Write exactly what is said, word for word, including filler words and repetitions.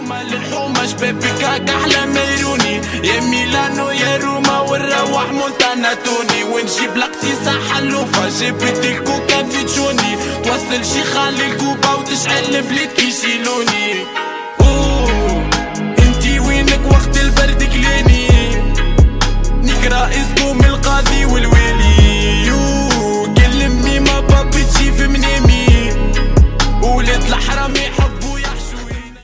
الحومة للحومة شبابك هاك احلى ميروني، يا ميلانو يا روما ونروح مونتانا توني، ونجيب لاقتيسة حلوفة جابت الكوكا في تشوني، توصل شي خالي الكوبا وتشعل البلاد كيشيلوني.